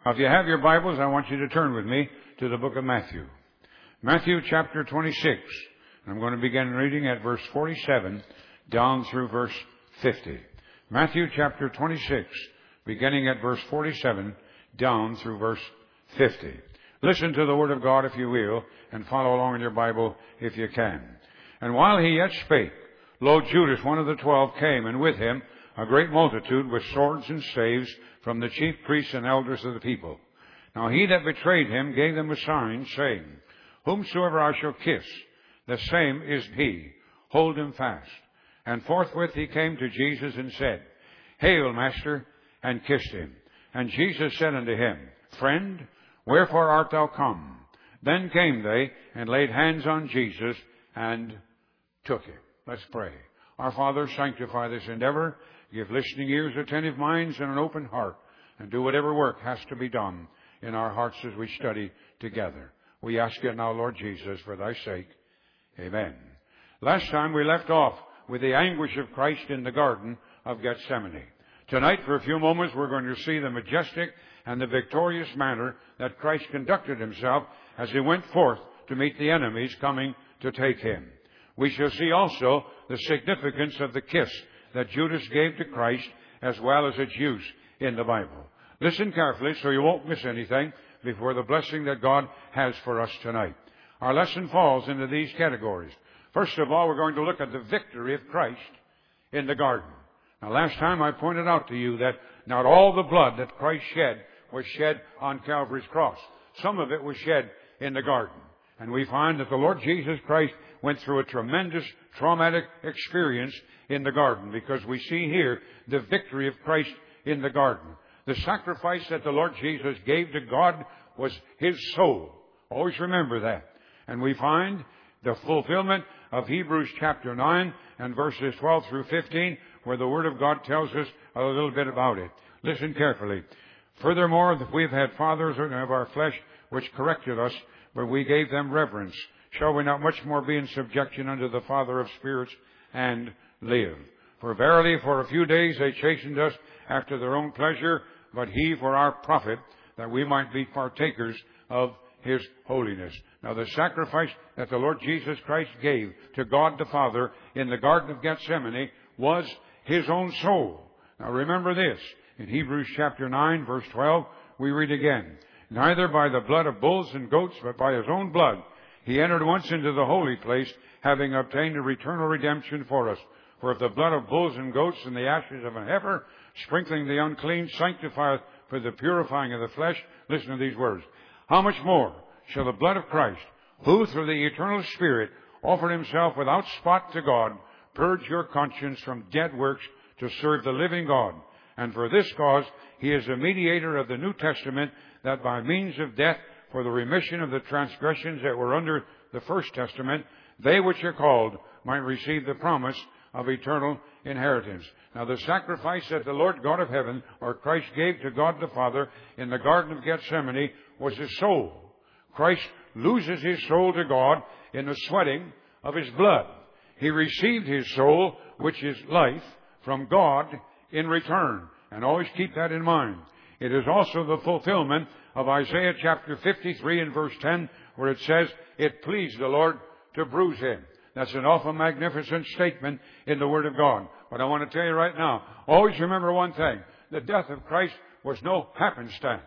If you have your Bibles, I want you to turn with me to the book of Matthew. Matthew chapter 26. I'm going to begin reading at verse 47 down through verse 50. Matthew chapter 26, beginning at verse 47 down through verse 50. Listen to the word of God, if you will, and follow along in your Bible if you can. And while he yet spake, lo, Judas, one of the 12, came, and with him a great multitude with swords and staves from the chief priests and elders of the people. Now he that betrayed him gave them a sign, saying, Whomsoever I shall kiss, the same is he. Hold him fast. And forthwith he came to Jesus and said, Hail, Master, and kissed him. And Jesus said unto him, Friend, wherefore art thou come? Then came they and laid hands on Jesus and took him. Let's pray. Our Father, sanctify this endeavor. Give listening ears, attentive minds, and an open heart, and do whatever work has to be done in our hearts as we study together. We ask it now, Lord Jesus, for thy sake. Amen. Last time we left off with the anguish of Christ in the Garden of Gethsemane. Tonight, for a few moments, we're going to see the majestic and the victorious manner that Christ conducted himself as he went forth to meet the enemies coming to take him. We shall see also the significance of the kiss that Judas gave to Christ, as well as its use in the Bible. Listen carefully so you won't miss anything before the blessing that God has for us tonight. Our lesson falls into these categories. First of all, we're going to look at the victory of Christ in the garden. Now, last time I pointed out to you that not all the blood that Christ shed was shed on Calvary's cross. Some of it was shed in the garden. And we find that the Lord Jesus Christ went through a tremendous traumatic experience in the garden, because we see here the victory of Christ in the garden. The sacrifice that the Lord Jesus gave to God was his soul. Always remember that. And we find the fulfillment of Hebrews chapter 9 and verses 12 through 15, where the Word of God tells us a little bit about it. Listen carefully. Furthermore, that we've had fathers of our flesh which corrected us, but we gave them reverence. Shall we not much more be in subjection unto the Father of spirits and live? For verily for a few days they chastened us after their own pleasure, but he for our profit, that we might be partakers of his holiness. Now, the sacrifice that the Lord Jesus Christ gave to God the Father in the Garden of Gethsemane was his own soul. Now, remember this. In Hebrews chapter 9, verse 12, we read again, Neither by the blood of bulls and goats, but by his own blood, he entered once into the holy place, having obtained a eternal redemption for us. For if the blood of bulls and goats and the ashes of an heifer, sprinkling the unclean, sanctifieth for the purifying of the flesh, listen to these words, how much more shall the blood of Christ, who through the eternal Spirit offered himself without spot to God, purge your conscience from dead works to serve the living God? And for this cause he is a mediator of the New Testament, that by means of death for the remission of the transgressions that were under the First Testament, they which are called might receive the promise of eternal inheritance. Now, the sacrifice that the Lord God of heaven, or Christ, gave to God the Father in the Garden of Gethsemane was his soul. Christ loses his soul to God in the sweating of his blood. He received his soul, which is life, from God in return. And always keep that in mind. It is also the fulfillment of Isaiah chapter 53 and verse 10, where it says, It pleased the Lord to bruise him. That's an awful magnificent statement in the Word of God. But I want to tell you right now, always remember one thing. The death of Christ was no happenstance.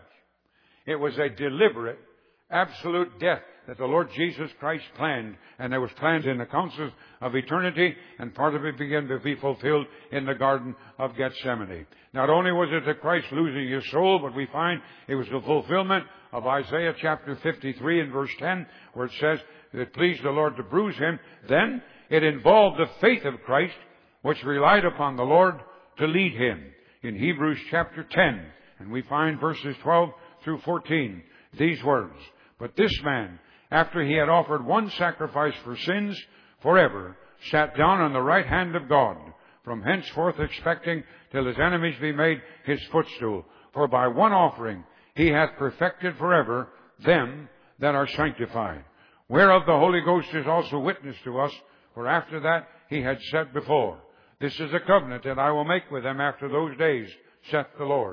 It was a deliberate, absolute death that the Lord Jesus Christ planned. And it was planned in the councils of eternity, and part of it began to be fulfilled in the Garden of Gethsemane. Not only was it that Christ losing his soul, but we find it was the fulfillment of Isaiah chapter 53 and verse 10, where it says, it pleased the Lord to bruise him. Then it involved the faith of Christ, which relied upon the Lord to lead him. In Hebrews chapter 10, and we find verses 12 through 14, these words, But this man, after he had offered one sacrifice for sins forever, sat down on the right hand of God, from henceforth expecting till his enemies be made his footstool. For by one offering he hath perfected forever them that are sanctified. Whereof the Holy Ghost is also witness to us, for after that he had said before, This is a covenant that I will make with them after those days, saith the Lord.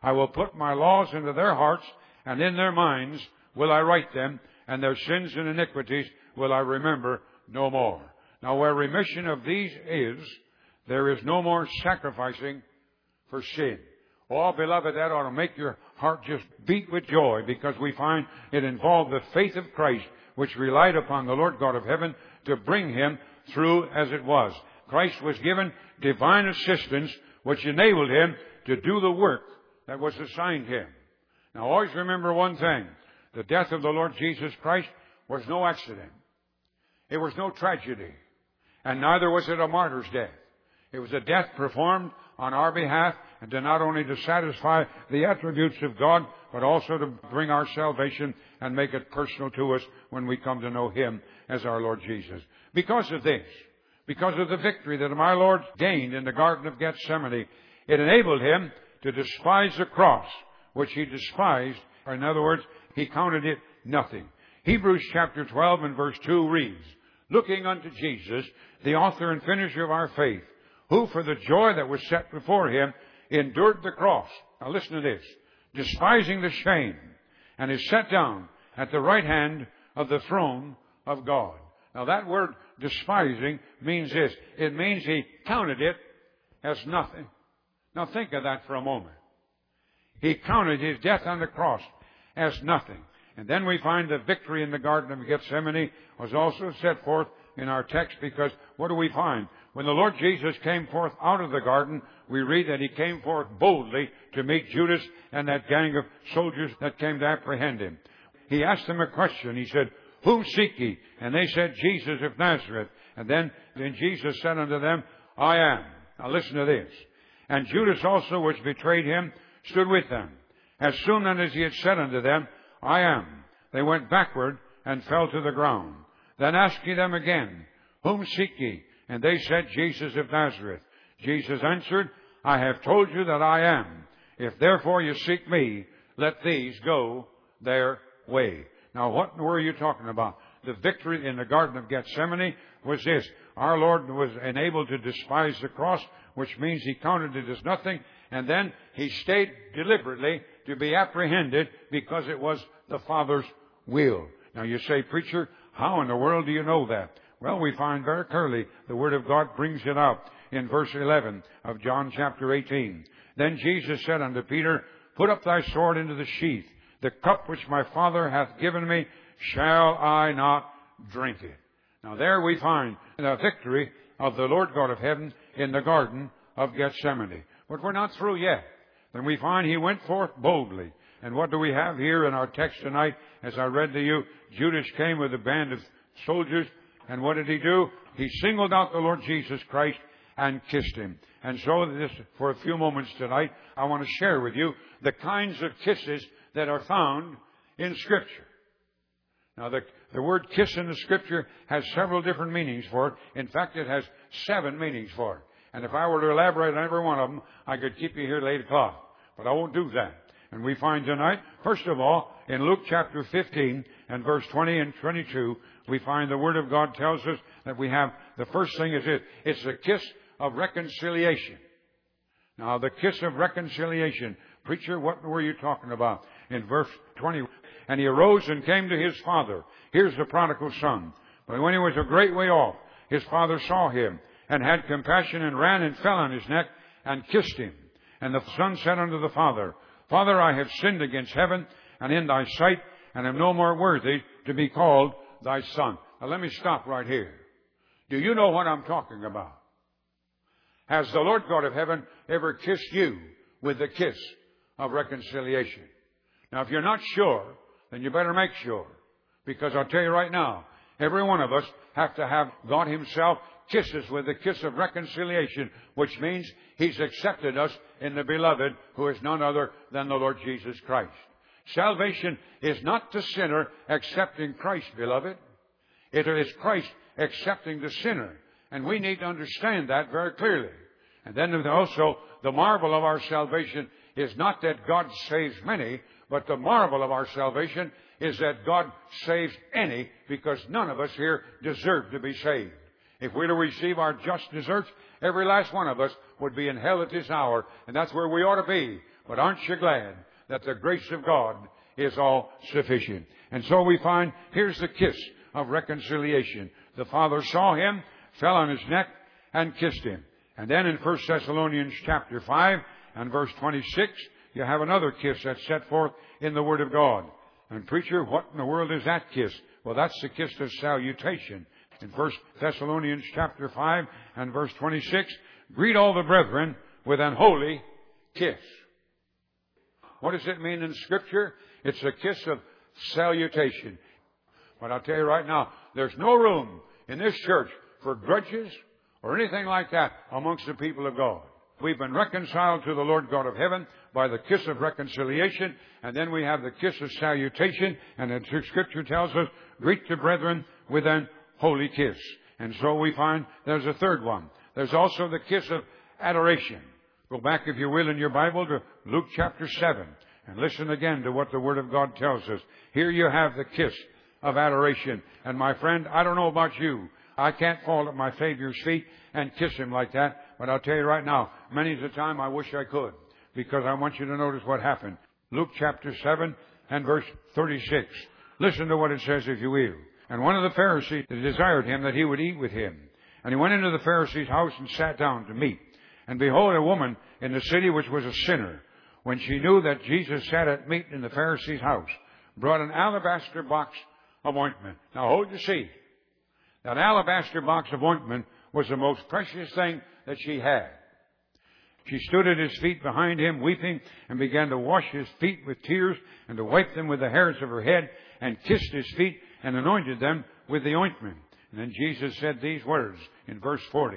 I will put my laws into their hearts, and in their minds will I write them, and their sins and iniquities will I remember no more. Now, where remission of these is, there is no more sacrificing for sin. Oh, beloved, that ought to make your heart just beat with joy, because we find it involved the faith of Christ, which relied upon the Lord God of heaven to bring him through as it was. Christ was given divine assistance, which enabled him to do the work that was assigned him. Now, always remember one thing. The death of the Lord Jesus Christ was no accident. It was no tragedy. And neither was it a martyr's death. It was a death performed on our behalf, and to not only to satisfy the attributes of God, but also to bring our salvation and make it personal to us when we come to know him as our Lord Jesus. Because of this, because of the victory that my Lord gained in the Garden of Gethsemane, it enabled him to despise the cross, which he despised. Or in other words, he counted it nothing. Hebrews chapter 12 and verse 2 reads, looking unto Jesus, the author and finisher of our faith, who for the joy that was set before him endured the cross. Now listen to this. Despising the shame, and is set down at the right hand of the throne of God. Now that word despising means this. It means he counted it as nothing. Now think of that for a moment. He counted his death on the cross as nothing. And then we find the victory in the Garden of Gethsemane was also set forth in our text, because what do we find? When the Lord Jesus came forth out of the garden, we read that he came forth boldly to meet Judas and that gang of soldiers that came to apprehend him. He asked them a question. He said, whom seek ye? And they said, Jesus of Nazareth. And then Jesus said unto them, I am. Now listen to this. And Judas also, which betrayed him, stood with them. As soon then as he had said unto them, I am, they went backward and fell to the ground. Then asked he them again, whom seek ye? And they said, Jesus of Nazareth. Jesus answered, I have told you that I am. If therefore you seek me, let these go their way. Now what were you talking about? The victory in the Garden of Gethsemane was this. Our Lord was enabled to despise the cross, which means he counted it as nothing, and then he stayed deliberately to be apprehended because it was the Father's will. Now you say, preacher, how in the world do you know that? Well, we find very clearly the Word of God brings it out in verse 11 of John chapter 18. Then Jesus said unto Peter, put up thy sword into the sheath. The cup which my Father hath given me, shall I not drink it? Now there we find the victory of the Lord God of heaven in the Garden of Gethsemane. But we're not through yet. Then we find he went forth boldly. And what do we have here in our text tonight? As I read to you, Judas came with a band of soldiers. And what did he do? He singled out the Lord Jesus Christ and kissed him. And so this, for a few moments tonight, I want to share with you the kinds of kisses that are found in Scripture. Now, the word kiss in the Scripture has several different meanings for it. In fact, it has 7 meanings for it. And if I were to elaborate on every one of them, I could keep you here till 8 o'clock. But I won't do that. And we find tonight, first of all, in Luke chapter 15 and verse 20 and 22, we find the Word of God tells us that we have, the first thing is this. It's the kiss of reconciliation. Now, the kiss of reconciliation. Preacher, what were you talking about? In verse 20, and he arose and came to his father. Here's the prodigal son. But when he was a great way off, his father saw him and had compassion and ran and fell on his neck and kissed him. And the son said unto the father, Father, I have sinned against heaven and in thy sight, and am no more worthy to be called thy son. Now let me stop right here. Do you know what I'm talking about? Has the Lord God of heaven ever kissed you with the kiss of reconciliation? Now, if you're not sure, then you better make sure. Because I'll tell you right now, every one of us have to have God himself kiss us with the kiss of reconciliation, which means he's accepted us in the beloved, who is none other than the Lord Jesus Christ. Salvation is not the sinner accepting Christ, beloved. It is Christ accepting the sinner. And we need to understand that very clearly. And then also, the marvel of our salvation is not that God saves many, but the marvel of our salvation is that God saves any, because none of us here deserve to be saved. If we were to receive our just deserts, every last one of us would be in hell at this hour, and that's where we ought to be. But aren't you glad that the grace of God is all sufficient? And so we find, here's the kiss of reconciliation. The Father saw him, fell on his neck, and kissed him. And then in 1 Thessalonians chapter 5 and verse 26, you have another kiss that's set forth in the Word of God. And preacher, what in the world is that kiss? Well, that's the kiss of salutation. In 1 Thessalonians chapter 5 and verse 26, greet all the brethren with an holy kiss. What does it mean in Scripture? It's a kiss of salutation. But I'll tell you right now, there's no room in this church for grudges or anything like that amongst the people of God. We've been reconciled to the Lord God of heaven by the kiss of reconciliation, and then we have the kiss of salutation, and the Scripture tells us, greet the brethren with an holy kiss. And so we find there's a third one. There's also the kiss of adoration. Go back, if you will, in your Bible to Luke chapter 7, and listen again to what the Word of God tells us. Here you have the kiss of adoration. And my friend, I don't know about you, I can't fall at my Savior's feet and kiss Him like that. But I'll tell you right now, many's the time I wish I could, because I want you to notice what happened. Luke chapter 7 and verse 36. Listen to what it says, if you will. And one of the Pharisees desired him that he would eat with him. And he went into the Pharisee's house and sat down to meat. And behold, a woman in the city which was a sinner, when she knew that Jesus sat at meat in the Pharisee's house, brought an alabaster box of ointment. Now hold your seat. That alabaster box of ointment was the most precious thing that she had. She stood at his feet behind him, weeping, and began to wash his feet with tears, and to wipe them with the hairs of her head, and kissed his feet, and anointed them with the ointment. And then Jesus said these words in verse 40.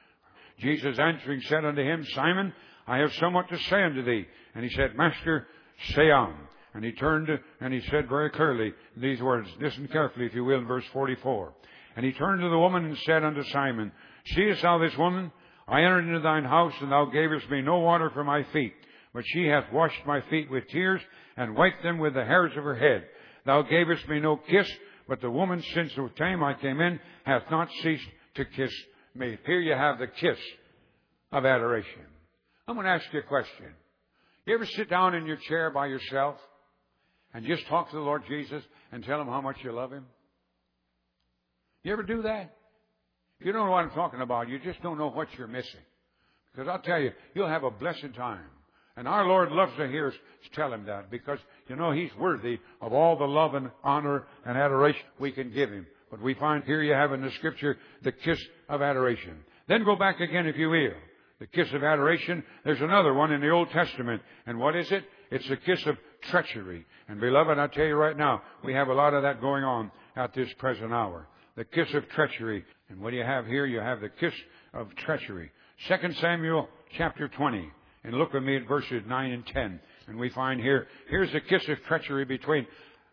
Jesus answering said unto him, Simon, I have somewhat to say unto thee. And he said, Master, say on. And he turned and he said very clearly these words. Listen carefully, if you will, in verse 44. And he turned to the woman and said unto Simon, Seest thou this woman? I entered into thine house, and thou gavest me no water for my feet, but she hath washed my feet with tears, and wiped them with the hairs of her head. Thou gavest me no kiss, but the woman, since the time I came in, hath not ceased to kiss me. Here you have the kiss of adoration. I'm going to ask you a question. You ever sit down in your chair by yourself and just talk to the Lord Jesus and tell Him how much you love Him? You ever do that? You don't know what I'm talking about. You just don't know what you're missing. Because I'll tell you, you'll have a blessed time. And our Lord loves to hear us tell Him that, because, you know, He's worthy of all the love and honor and adoration we can give Him. But we find here you have in the Scripture the kiss of adoration. Then go back again, if you will. The kiss of adoration, there's another one in the Old Testament. And what is it? It's the kiss of treachery. And beloved, I'll tell you right now, we have a lot of that going on at this present hour. The kiss of treachery. And what do you have here? You have the kiss of treachery. 2 Samuel chapter 20. And look with me at verses 9 and 10. And we find here's the kiss of treachery between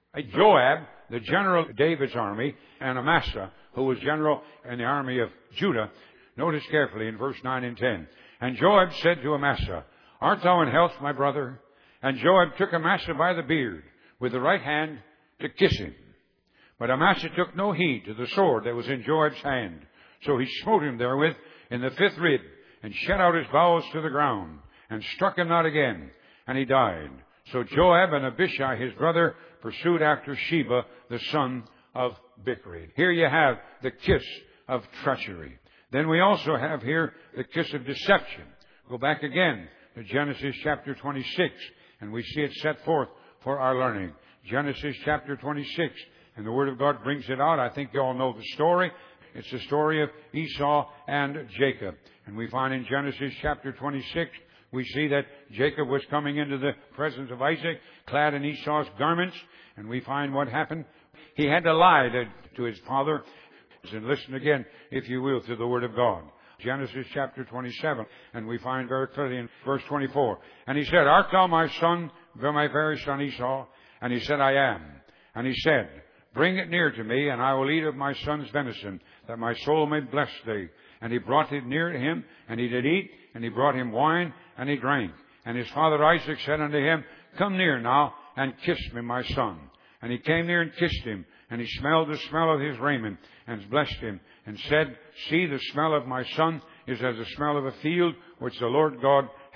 Joab, the general of David's army, and Amasa, who was general in the army of Judah. Notice carefully in verse 9 and 10. And Joab said to Amasa, Art thou in health, my brother? And Joab took Amasa by the beard with the right hand to kiss him. But Amasa took no heed to the sword that was in Joab's hand. So he smote him therewith in the fifth rib, and shed out his bowels to the ground, and struck him not again, and he died. So Joab and Abishai his brother pursued after Sheba, the son of Bichri. Here you have the kiss of treachery. Then we also have here the kiss of deception. Go back again to Genesis chapter 26, and we see it set forth for our learning. Genesis chapter 26, and the Word of God brings it out. I think you all know the story. It's the story of Esau and Jacob. And we find in Genesis chapter 26, we see that Jacob was coming into the presence of Isaac, clad in Esau's garments. And we find what happened. He had to lie to his father. And listen again, if you will, to the Word of God. Genesis chapter 27. And we find very clearly in verse 24. And he said, Art thou my son, my very son Esau? And he said, I am. And he said, Bring it near to me, and I will eat of my son's venison, that my soul may bless thee. And he brought it near to him, and he did eat, and he brought him wine, and he drank. And his father Isaac said unto him, Come near now, and kiss me, my son. And he came near and kissed him, and he smelled the smell of his raiment, and blessed him, and said, See, the smell of my son is as the smell of a field which the Lord God hath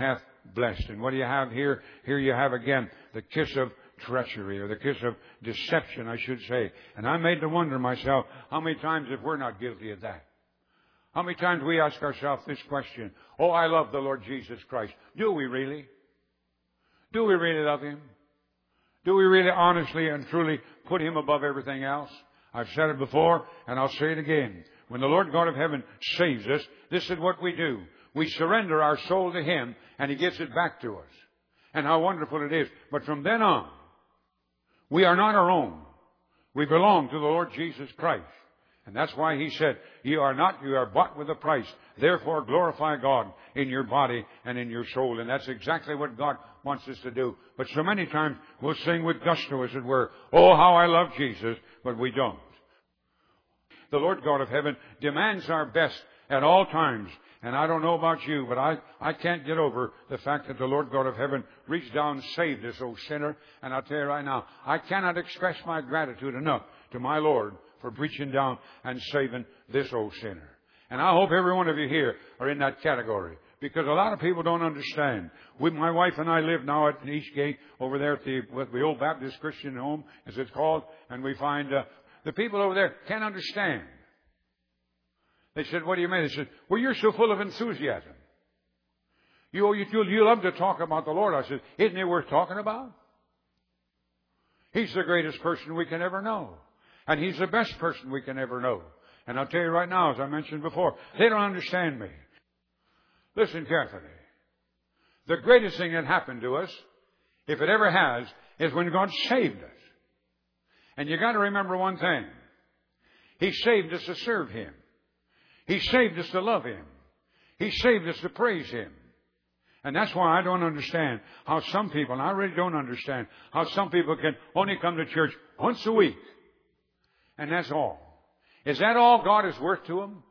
blessed. And what do you have here? Here you have again the kiss of treachery, or the kiss of deception, I should say. And I'm made to wonder myself, how many times if we're not guilty of that? How many times we ask ourselves this question, oh, I love the Lord Jesus Christ. Do we really? Do we really love Him? Do we really honestly and truly put Him above everything else? I've said it before, and I'll say it again. When the Lord God of heaven saves us, this is what we do. We surrender our soul to Him, and He gives it back to us. And how wonderful it is. But from then on, we are not our own. We belong to the Lord Jesus Christ. And that's why He said, you are bought with a price. Therefore glorify God in your body and in your soul. And that's exactly what God wants us to do. But so many times we'll sing with gusto, as it were, oh, how I love Jesus, but we don't. The Lord God of heaven demands our best at all times. And I don't know about you, but I can't get over the fact that the Lord God of heaven reached down and saved this old sinner. And I'll tell you right now, I cannot express my gratitude enough to my Lord for reaching down and saving this old sinner. And I hope every one of you here are in that category, because a lot of people don't understand. My wife and I live now at Eastgate over there at the Old Baptist Christian Home, as it's called, and we find the people over there can't understand. They said, what do you mean? They said, well, you're so full of enthusiasm. You love to talk about the Lord. I said, isn't it worth talking about? He's the greatest person we can ever know. And He's the best person we can ever know. And I'll tell you right now, as I mentioned before, they don't understand me. Listen carefully. The greatest thing that happened to us, if it ever has, is when God saved us. And you got to remember one thing. He saved us to serve Him. He saved us to love Him. He saved us to praise Him. And that's why I don't understand how some people, and I really don't understand, how some people can only come to church once a week. And that's all. Is that all God is worth to them?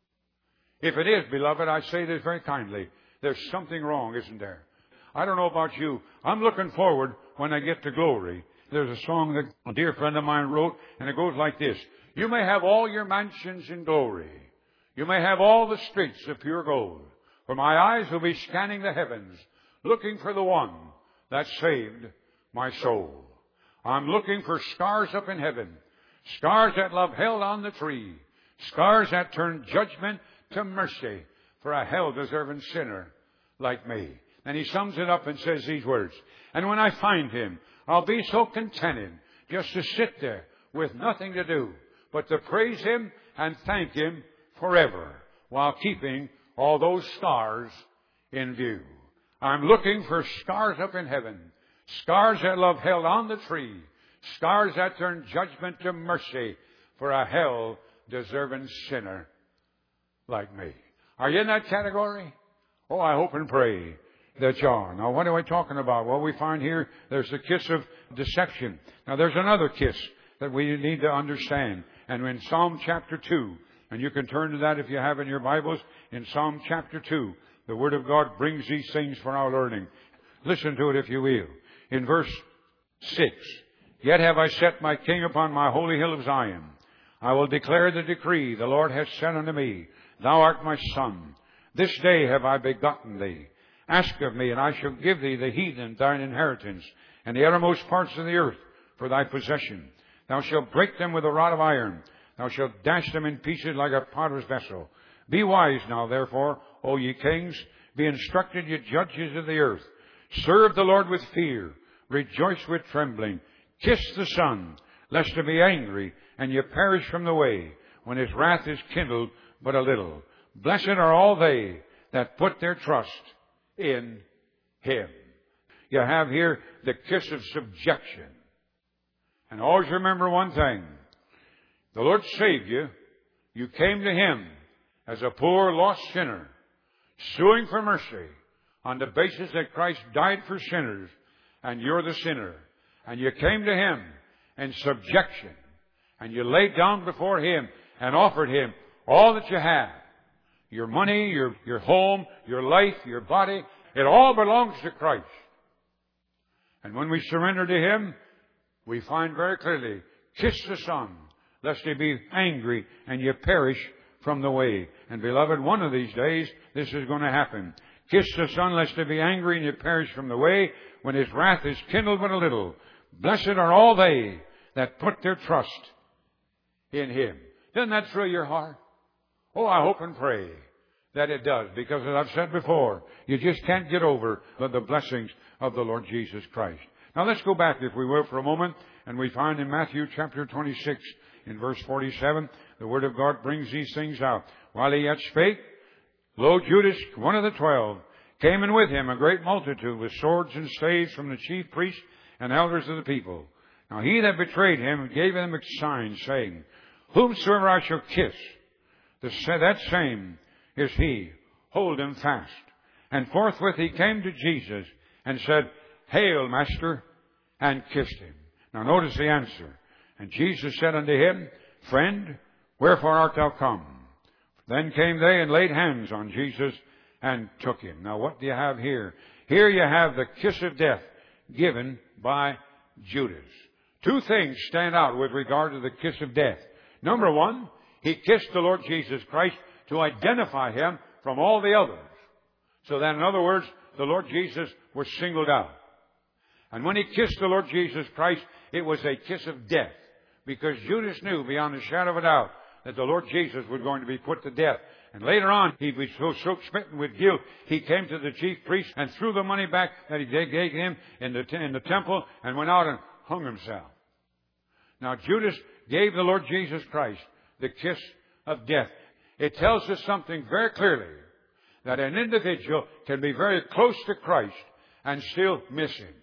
If it is, beloved, I say this very kindly. There's something wrong, isn't there? I don't know about you. I'm looking forward when I get to glory. There's a song that a dear friend of mine wrote, and it goes like this. You may have all your mansions in glory. You may have all the streets of pure gold. For my eyes will be scanning the heavens, looking for the one that saved my soul. I'm looking for scars up in heaven. Scars that love held on the tree. Scars that turn judgment to mercy for a hell-deserving sinner like me. And he sums it up and says these words. And when I find Him, I'll be so contented just to sit there with nothing to do but to praise Him and thank Him forever while keeping all those scars in view. I'm looking for scars up in heaven. Scars that love held on the tree. Scars that turn judgment to mercy for a hell-deserving sinner like me. Are you in that category? Oh, I hope and pray that you are. Now, what am I talking about? Well, we find here there's the kiss of deception. Now, there's another kiss that we need to understand. And in Psalm chapter 2, and you can turn to that if you have in your Bibles, in Psalm chapter 2, the Word of God brings these things for our learning. Listen to it if you will. In verse 6, Yet have I set my King upon my holy hill of Zion. I will declare the decree the Lord hath said unto me, Thou art my son. This day have I begotten thee. Ask of me, and I shall give thee the heathen thine inheritance, and the uttermost parts of the earth for thy possession. Thou shalt break them with a rod of iron. Thou shalt dash them in pieces like a potter's vessel. Be wise now, therefore, O ye kings. Be instructed, ye judges of the earth. Serve the Lord with fear. Rejoice with trembling. Kiss the Son, lest he be angry, and ye perish from the way, when His wrath is kindled but a little. Blessed are all they that put their trust in Him. You have here the kiss of subjection. And always remember one thing. The Lord saved you. You came to Him as a poor, lost sinner, suing for mercy on the basis that Christ died for sinners, and you're the sinner. And you came to Him in subjection, and you laid down before Him and offered Him all that you have. Your money, your home, your life, your body, it all belongs to Christ. And when we surrender to Him, we find very clearly, kiss the Son, lest He be angry and you perish from the way. And beloved, one of these days, this is going to happen. Kiss the Son, lest he be angry and you perish from the way, when his wrath is kindled but a little. Blessed are all they that put their trust in him. Doesn't that thrill your heart? Oh, I hope and pray that it does, because as I've said before, you just can't get over the blessings of the Lord Jesus Christ. Now let's go back, if we will, for a moment, and we find in Matthew chapter 26, in verse 47, the Word of God brings these things out. While he yet spake, lo, Judas, one of the 12, came in with him a great multitude with swords and staves from the chief priests and elders of the people. Now he that betrayed him gave them a sign, saying, Whomsoever I shall kiss, that same is he. Hold him fast. And forthwith he came to Jesus and said, Hail, Master, and kissed him. Now notice the answer. And Jesus said unto him, Friend, wherefore art thou come? Then came they and laid hands on Jesus and took him. Now what do you have here? Here you have the kiss of death given by Judas. Two things stand out with regard to the kiss of death. Number one, he kissed the Lord Jesus Christ to identify him from all the others. So that, in other words, the Lord Jesus was singled out. And when he kissed the Lord Jesus Christ, it was a kiss of death, because Judas knew beyond a shadow of a doubt that the Lord Jesus was going to be put to death. And later on, he was so smitten with guilt, he came to the chief priest and threw the money back that he gave him in the temple and went out and hung himself. Now, Judas gave the Lord Jesus Christ the kiss of death. It tells us something very clearly, that an individual can be very close to Christ and still miss him.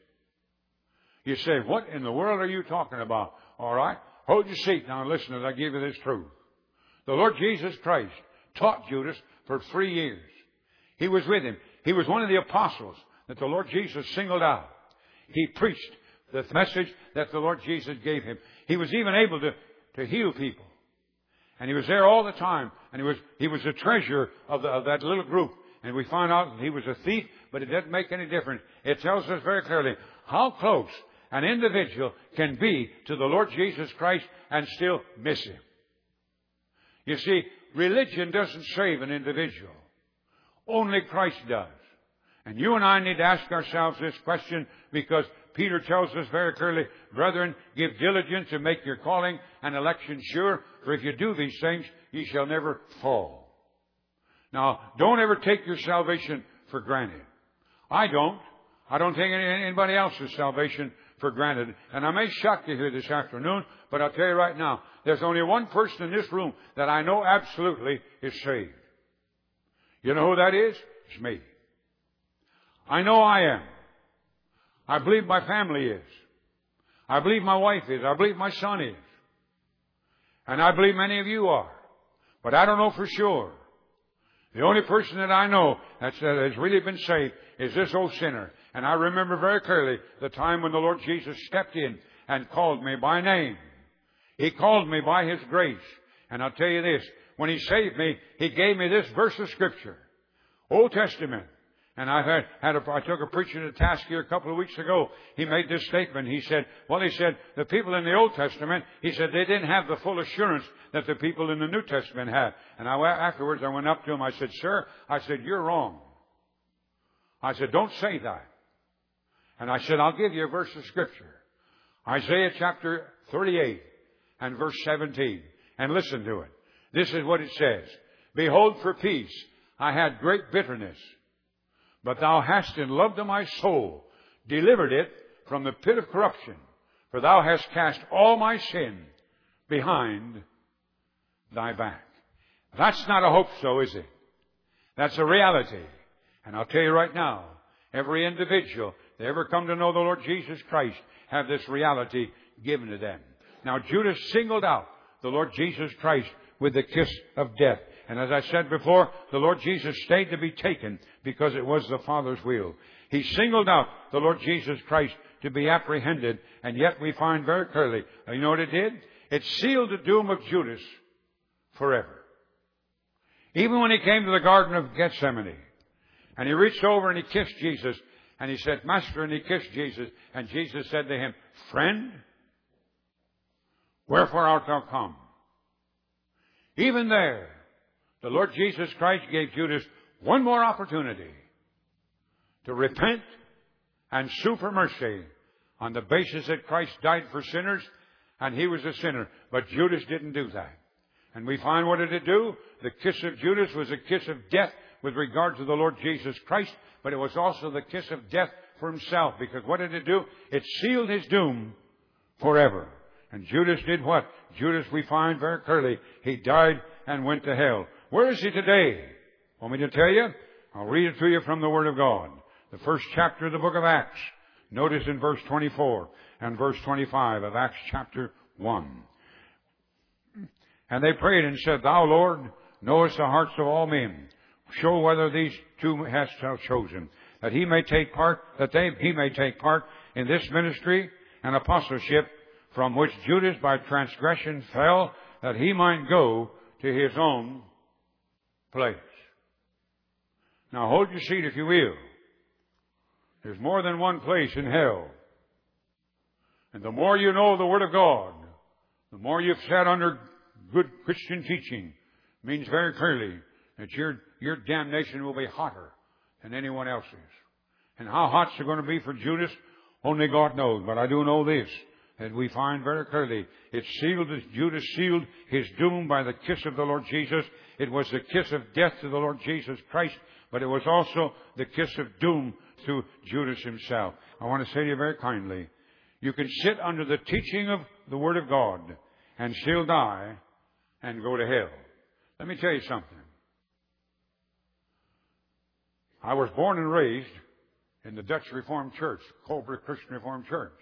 You say, what in the world are you talking about? All right, hold your seat now and listen as I give you this truth. The Lord Jesus Christ taught Judas for 3 years. He was with him. He was one of the apostles that the Lord Jesus singled out. He preached the message that the Lord Jesus gave him. He was even able to heal people. And he was there all the time. And he was the treasurer of that little group. And we find out that he was a thief, but it doesn't make any difference. It tells us very clearly how close an individual can be to the Lord Jesus Christ and still miss him. You see, religion doesn't save an individual. Only Christ does. And you and I need to ask ourselves this question, because Peter tells us very clearly, Brethren, give diligence to make your calling and election sure, for if you do these things, ye shall never fall. Now, don't ever take your salvation for granted. I don't take anybody else's salvation for granted. And I may shock you here this afternoon, but I'll tell you right now, there's only one person in this room that I know absolutely is saved. You know who that is? It's me. I know I am. I believe my family is. I believe my wife is. I believe my son is. And I believe many of you are. But I don't know for sure. The only person that I know that has really been saved is this old sinner. And I remember very clearly the time when the Lord Jesus stepped in and called me by name. He called me by His grace. And I'll tell you this, when He saved me, He gave me this verse of Scripture. Old Testament. And I took a preacher to task here a couple of weeks ago. He made this statement. He said, the people in the Old Testament, he said, they didn't have the full assurance that the people in the New Testament had. And afterwards I went up to him. I said, Sir, you're wrong. I said, don't say that. And I said, I'll give you a verse of Scripture. Isaiah chapter 38 and verse 17. And listen to it. This is what it says. Behold, for peace I had great bitterness. But thou hast in love to my soul delivered it from the pit of corruption. For thou hast cast all my sin behind thy back. That's not a hope so, is it? That's a reality. And I'll tell you right now, every individual that ever come to know the Lord Jesus Christ have this reality given to them. Now, Judas singled out the Lord Jesus Christ with the kiss of death. And as I said before, the Lord Jesus stayed to be taken because it was the Father's will. He singled out the Lord Jesus Christ to be apprehended, and yet we find very clearly, you know what it did? It sealed the doom of Judas forever. Even when he came to the Garden of Gethsemane, and he reached over and he kissed Jesus, and he said, Master, and he kissed Jesus, and Jesus said to him, Friend, wherefore art thou come? Even there, the Lord Jesus Christ gave Judas one more opportunity to repent and sue for mercy on the basis that Christ died for sinners and he was a sinner. But Judas didn't do that. And we find, what did it do? The kiss of Judas was a kiss of death with regard to the Lord Jesus Christ, but it was also the kiss of death for himself. Because what did it do? It sealed his doom forever. And Judas did what? Judas, we find very clearly, he died and went to hell. Where is he today? Want me to tell you? I'll read it to you from the Word of God. The first chapter of the book of Acts. Notice in verse 24 and verse 25 of Acts chapter 1. And they prayed and said, Thou, Lord, knowest the hearts of all men. Show whether these two hast thou chosen, that he may take part in this ministry and apostleship, from which Judas by transgression fell, that he might go to his own place. Now hold your seat if you will. There's more than one place in hell. And the more you know the Word of God, the more you've sat under good Christian teaching, means very clearly that your damnation will be hotter than anyone else's. And how hot's it going to be for Judas? Only God knows. But I do know this, that we find very clearly Judas sealed his doom by the kiss of the Lord Jesus. It was the kiss of death to the Lord Jesus Christ, but it was also the kiss of doom to Judas himself. I want to say to you very kindly, you can sit under the teaching of the Word of God and still die and go to hell. Let me tell you something. I was born and raised in the Dutch Reformed Church, Coburg Christian Reformed Church.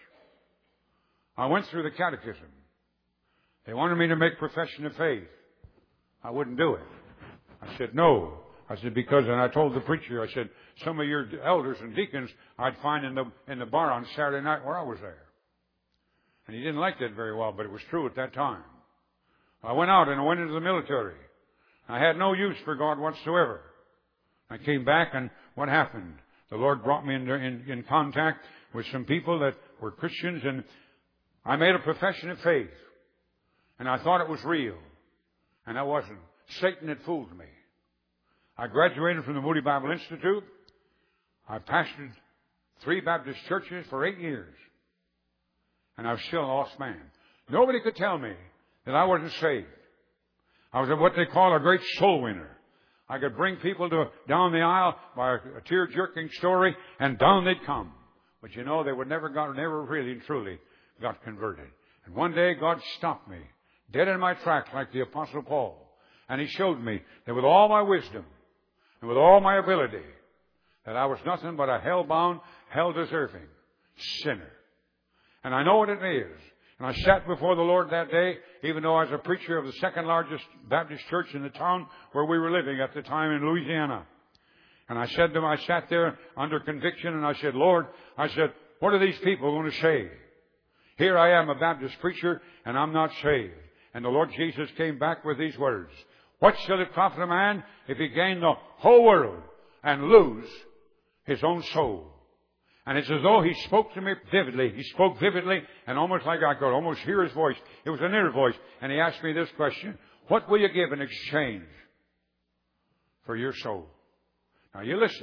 I went through the catechism. They wanted me to make profession of faith. I wouldn't do it. I said, no. I said, because, and I told the preacher, I said, some of your elders and deacons I'd find in the bar on Saturday night where I was there. And he didn't like that very well, but it was true at that time. I went out and I went into the military. I had no use for God whatsoever. I came back, and what happened? The Lord brought me in contact with some people that were Christians, and I made a profession of faith. And I thought it was real. And I wasn't. Satan had fooled me. I graduated from the Moody Bible Institute. I pastored 3 Baptist churches for 8 years. And I was still a lost man. Nobody could tell me that I wasn't saved. I was what they call a great soul winner. I could bring people down the aisle by a tear-jerking story, and down they'd come. But you know, they would never really and truly got converted. And one day God stopped me, dead in my tracks like the Apostle Paul. And He showed me that with all my wisdom and with all my ability, that I was nothing but a hell-bound, hell-deserving sinner. And I know what it is. And I sat before the Lord that day, even though I was a preacher of the second largest Baptist church in the town where we were living at the time in Louisiana. And I said to him, I sat there under conviction, and I said, Lord, what are these people going to say? Here I am, a Baptist preacher, and I'm not saved. And the Lord Jesus came back with these words. What shall it profit a man if he gain the whole world and lose his own soul? And it's as though He spoke to me vividly. He spoke vividly, and almost like I could almost hear His voice. It was an inner voice. And He asked me this question. What will you give in exchange for your soul? Now you listen.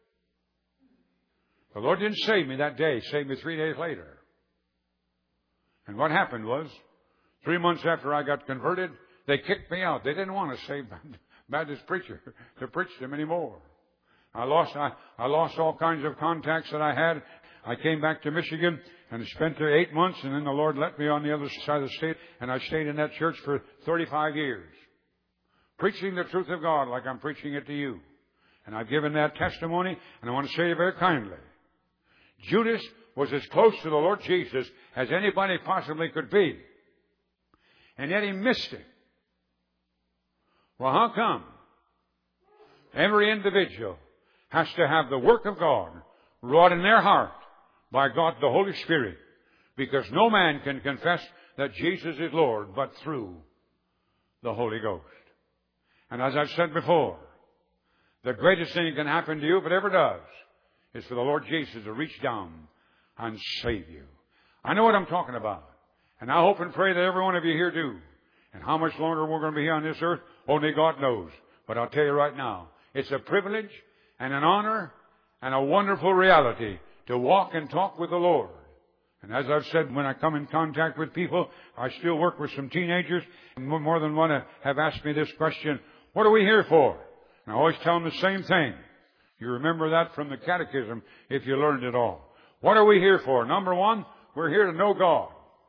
The Lord didn't save me that day. He saved me 3 days later. And what happened was, 3 months after I got converted, they kicked me out. They didn't want a saved Baptist preacher to preach to them anymore. I lost all kinds of contacts that I had. I came back to Michigan and spent there 8 months, and then the Lord let me on the other side of the state, and I stayed in that church for 35 years, preaching the truth of God like I'm preaching it to you. And I've given that testimony, and I want to say it very kindly. Judas was as close to the Lord Jesus as anybody possibly could be, and yet he missed Him. Well, how come? Every individual has to have the work of God wrought in their heart by God the Holy Spirit, because no man can confess that Jesus is Lord but through the Holy Ghost. And as I've said before, the greatest thing that can happen to you, if it ever does, is for the Lord Jesus to reach down and save you. I know what I'm talking about, and I hope and pray that every one of you here do. And how much longer we're going to be here on this earth, only God knows. But I'll tell you right now, it's a privilege and an honor and a wonderful reality to walk and talk with the Lord. And as I've said, when I come in contact with people, I still work with some teenagers. More than one have asked me this question, what are we here for? And I always tell them the same thing. You remember that from the catechism if you learned it all. What are we here for? Number one, we're here to know God.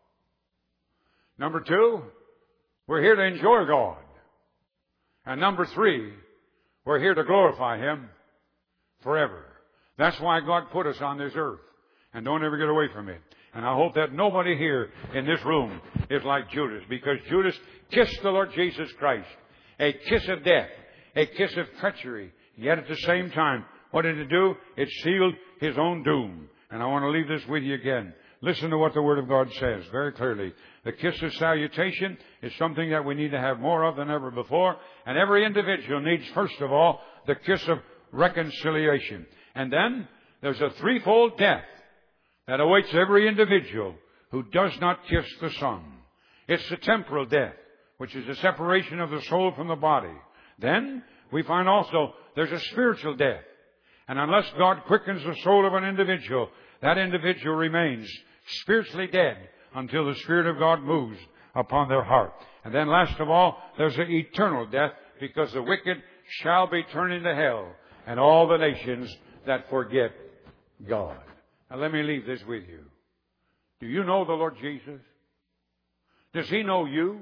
Number two, we're here to enjoy God. And number three, we're here to glorify Him forever. That's why God put us on this earth. And don't ever get away from it. And I hope that nobody here in this room is like Judas, because Judas kissed the Lord Jesus Christ. A kiss of death, a kiss of treachery. Yet at the same time, what did it do? It sealed his own doom. And I want to leave this with you again. Listen to what the Word of God says very clearly. The kiss of salutation is something that we need to have more of than ever before. And every individual needs, first of all, the kiss of reconciliation. And then there's a threefold death that awaits every individual who does not kiss the Son. It's the temporal death, which is the separation of the soul from the body. Then we find also there's a spiritual death. And unless God quickens the soul of an individual, that individual remains spiritually dead until the Spirit of God moves upon their heart. And then last of all, there's an eternal death, because the wicked shall be turned into hell, and all the nations that forget God. Now let me leave this with you. Do you know the Lord Jesus? Does He know you?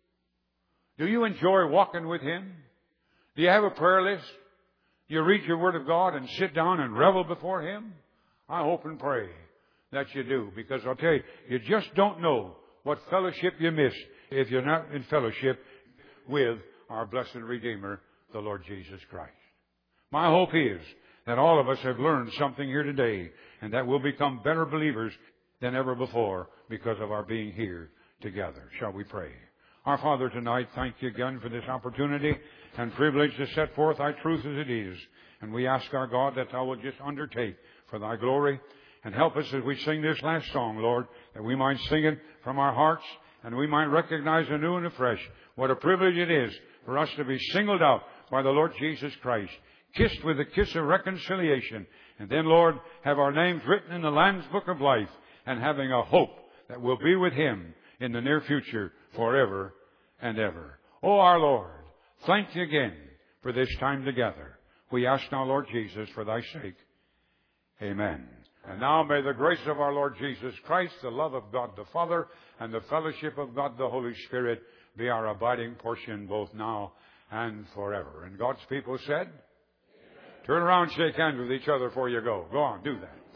Do you enjoy walking with Him? Do you have a prayer list? Do you read your Word of God and sit down and revel before Him? I hope and pray that you do, because I'll tell you, you just don't know what fellowship you miss if you're not in fellowship with our blessed Redeemer, the Lord Jesus Christ. My hope is that all of us have learned something here today, and that we'll become better believers than ever before because of our being here together. Shall we pray? Our Father, tonight, thank you again for this opportunity and privilege to set forth thy truth as it is. And we ask our God that thou wilt just undertake for thy glory, and help us as we sing this last song, Lord, that we might sing it from our hearts, and we might recognize anew and afresh what a privilege it is for us to be singled out by the Lord Jesus Christ, kissed with the kiss of reconciliation, and then, Lord, have our names written in the Lamb's Book of Life, and having a hope that we'll be with Him in the near future forever and ever. Oh, our Lord, thank you again for this time together. We ask now, Lord Jesus, for thy sake. Amen. And now may the grace of our Lord Jesus Christ, the love of God the Father, and the fellowship of God the Holy Spirit be our abiding portion both now and forever. And God's people said, amen. Turn around, shake hands with each other before you go. Go on, do that.